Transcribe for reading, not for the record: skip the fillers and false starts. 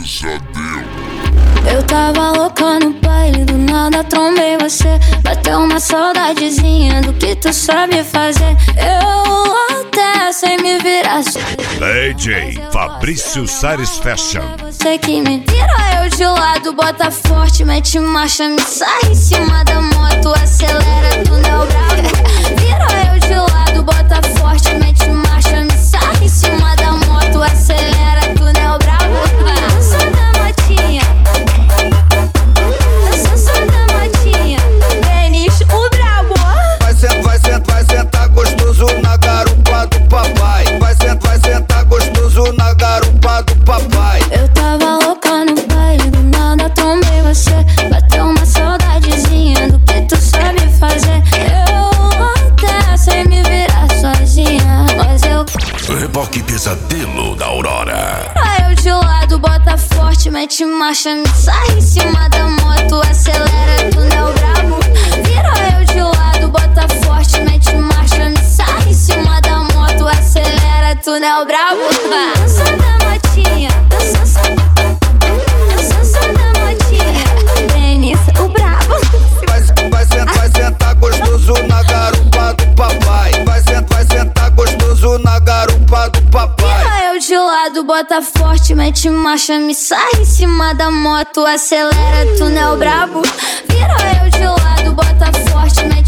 pesadelo. Eu tava louca no baile, do nada trombei você. Bateu uma saudadezinha do que tu sabe fazer. Eu até sei me virar. DJ Fabrício Sares Fashion. Você que me vira eu de lado, bota forte, mete marcha, me sai em cima da moto, acelera, tu não é o bravo. Vira eu de lado, bota forte, mete marcha, me sai em cima da moto, acelera, tu não é o bravo. Dança da motinha, dança da motinha, Denis, o brabo. Vai sentar gostoso na garupa do papai. Vai sentar gostoso na garupa do papai. Eu tava louca no baile, do nada trombei você. Bateu uma saudadezinha do que tu sabe fazer. Eu até sei me virar sozinha, mas eu Reboque Pesadelo da Aurora. eu de lado, bota forte, mete marcha, me sai em cima da moto, acelera, tu não é o brabo. Vira eu de lado, bota forte, mete marcha, me sai em cima da moto, acelera, tu não é o brabo. Dança da motinha, dança da motinha, Denis, o brabo. Vai sentar gostoso na garupa do papai. Vai sentar gostoso na garupa do papai. Vira eu de lado, bota forte, mete marcha, me sai em cima da moto, acelera, tu não é o brabo. Vira eu de lado, bota forte, mete